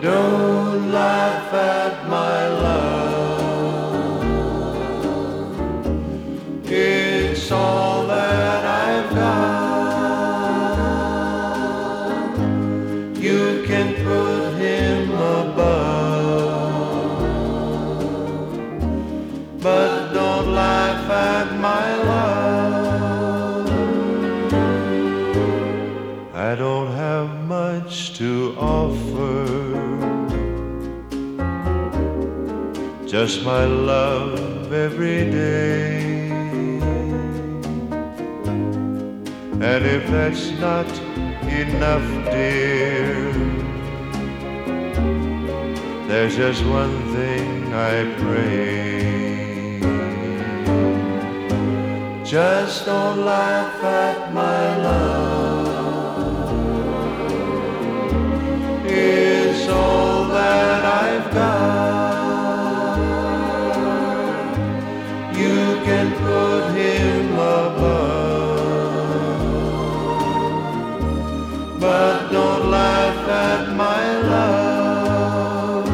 Don't laugh at my love. It's all that I've got. You can put him above, but don't laugh at my love. I don't have much to offer, just my love every day. And if that's not enough, dear, there's just one thing I pray. Just don't laugh at my love. It's all that I've got. You can put him above, but don't laugh at my love.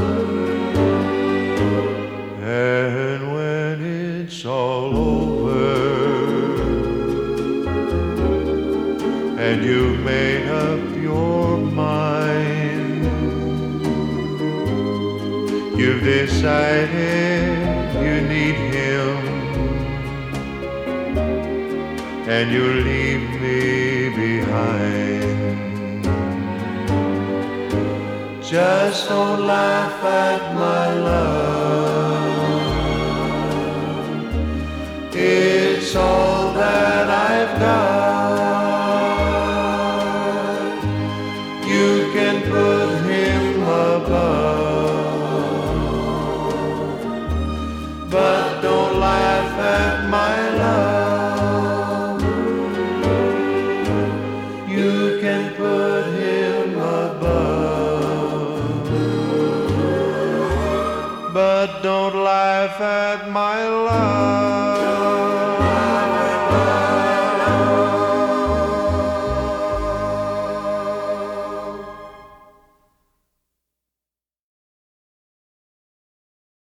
And when it's all over and you've made up your mind, you've decided you need him, and you leave me behind. Just don't laugh at my love. It's all that I've got. You can put him above, but don't laugh at my love. You can put him above, but don't laugh at my love.